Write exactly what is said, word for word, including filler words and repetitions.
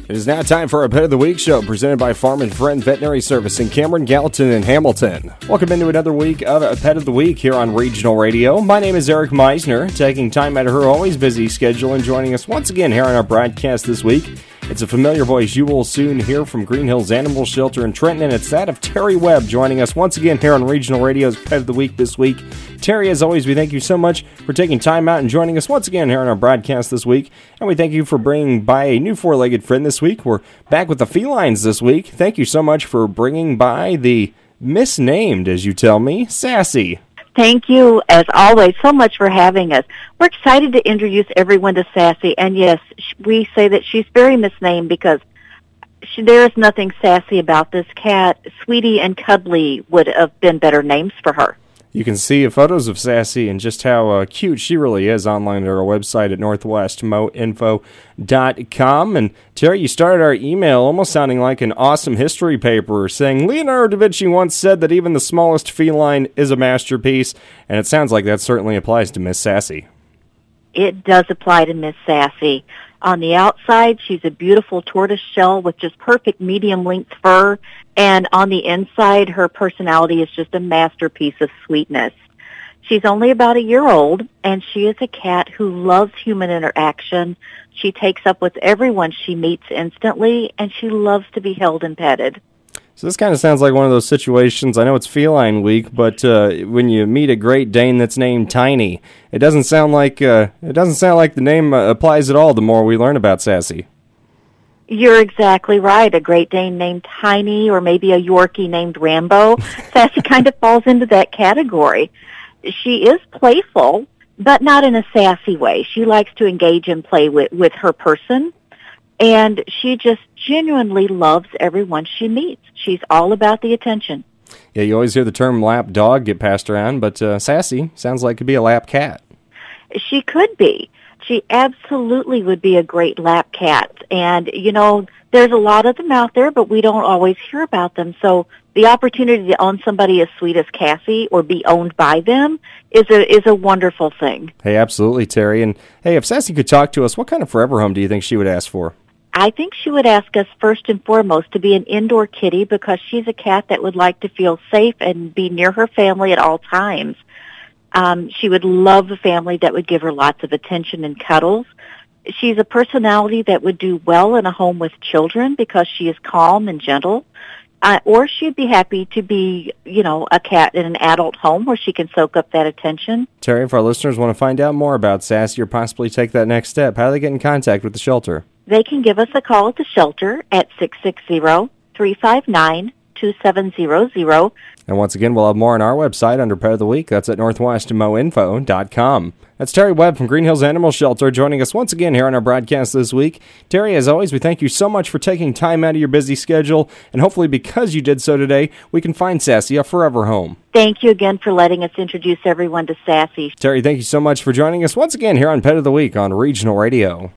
It is now time for our Pet of the Week show presented by Farm and Friend Veterinary Service in Cameron, Gallatin, and Hamilton. Welcome into another week of a Pet of the Week here on Regional Radio. My name is Eric Meisner, taking time out of her always busy schedule and joining us once again here on our broadcast this week. It's a familiar voice you will soon hear from Green Hills Animal Shelter in Trenton, and it's that of Terry Webb joining us once again here on Regional Radio's Pet of the Week this week. Terry, as always, we thank you so much for taking time out and joining us once again here on our broadcast this week, and we thank you for bringing by a new four-legged friend this week. We're back with the felines this week. Thank you so much for bringing by the misnamed, as you tell me, Sassy. Thank you, as always, so much for having us. We're excited to introduce everyone to Sassy, and yes, we say that she's very misnamed because she, there is nothing sassy about this cat. Sweetie and Cuddly would have been better names for her. You can see photos of Sassy and just how uh, cute she really is online at our website at northwest mo info dot com. And Terry, you started our email almost sounding like an awesome history paper, saying Leonardo da Vinci once said that even the smallest feline is a masterpiece, and it sounds like that certainly applies to Miss Sassy. It does apply to Miss Sassy. On the outside, she's a beautiful tortoise shell with just perfect medium-length fur, and on the inside, her personality is just a masterpiece of sweetness. She's only about a year old, and she is a cat who loves human interaction. She takes up with everyone she meets instantly, and she loves to be held and petted. So this kind of sounds like one of those situations, I know it's Feline Week, but uh, when you meet a Great Dane that's named Tiny, it doesn't sound like uh, it doesn't sound like the name uh, applies at all the more we learn about Sassy. You're exactly right. A Great Dane named Tiny, or maybe a Yorkie named Rambo. Sassy kind of falls into that category. She is playful, but not in a sassy way. She likes to engage and play with, with her person. And she just genuinely loves everyone she meets. She's all about the attention. Yeah, you always hear the term lap dog get passed around, but uh, Sassy sounds like it could be a lap cat. She could be. She absolutely would be a great lap cat. And, you know, there's a lot of them out there, but we don't always hear about them. So the opportunity to own somebody as sweet as Cassie or be owned by them is a is a wonderful thing. Hey, absolutely, Terry. And, hey, if Sassy could talk to us, what kind of forever home do you think she would ask for? I think she would ask us first and foremost to be an indoor kitty because she's a cat that would like to feel safe and be near her family at all times. Um, she would love a family that would give her lots of attention and cuddles. She's a personality that would do well in a home with children because she is calm and gentle. Uh, or she'd be happy to be, you know, a cat in an adult home where she can soak up that attention. Terry, if our listeners want to find out more about Sassy or possibly take that next step, how do they get in contact with the shelter? They can give us a call at the shelter at six six zero, three five nine, two seven zero zero. And once again, we'll have more on our website under Pet of the Week. That's at northwest mo info dot com. That's Terry Webb from Green Hills Animal Shelter joining us once again here on our broadcast this week. Terry, as always, we thank you so much for taking time out of your busy schedule, and hopefully because you did so today, we can find Sassy a forever home. Thank you again for letting us introduce everyone to Sassy. Terry, thank you so much for joining us once again here on Pet of the Week on Regional Radio.